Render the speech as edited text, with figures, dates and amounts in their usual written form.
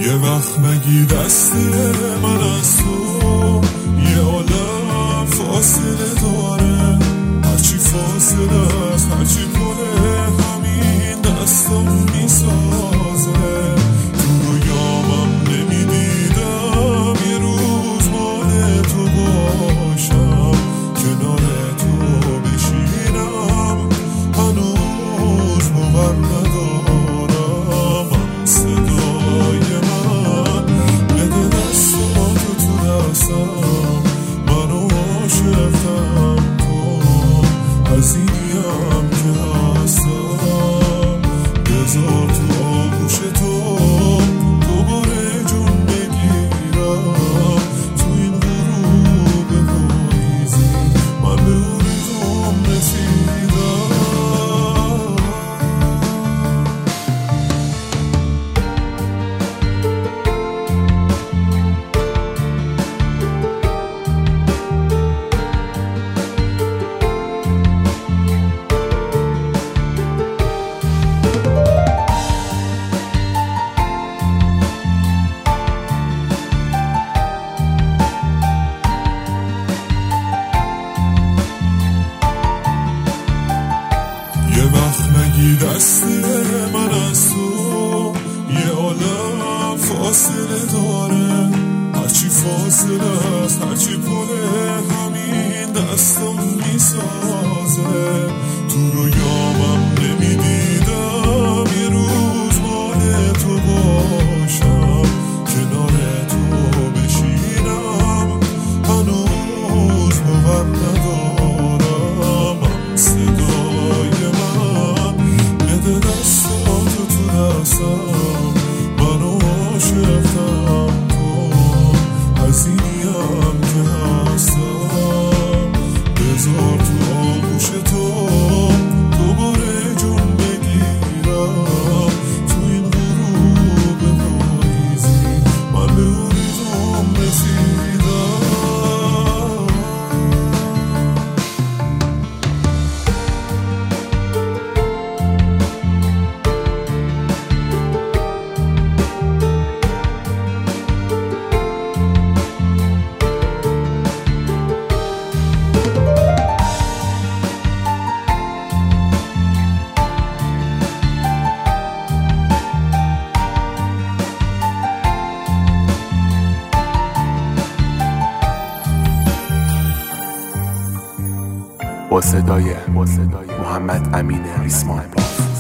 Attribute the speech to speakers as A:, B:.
A: یه وقت نگی دستی من از تو یه عالم فاصله داره، هرچی فاصله است هرچی پره همین دستم میسازه. تو رویامم نمیدیدم یه روز مال تو باشم، کنار تو بشینم هنوز باور ندارم. صدای من بده دستاتو تو دستم، منو عاشقم کن عزیزیم که هستم. بذار تو آغوش تو دوباره جون بگیرم، تو این غروب پاییزی من به امیدم رسیدم. یه وقت نگی دستی من از تو یه عالم فاصله داره، هرچی فاصله است هرچی پره همین دستم میسازه. تو رویامم نمیدیدم یه روز مال تو باشم، کنار تو بشینم هنوز باور ندارم. صدای من بده دستاتو تو دستم، منو عاشقم کن عزیزیم که هستم. بذار تو آغوش تو دوباره جون بگیرم، تو این غروب پاییزی من به امیدم رسیدم.
B: با صدای محمد امین ریسمان.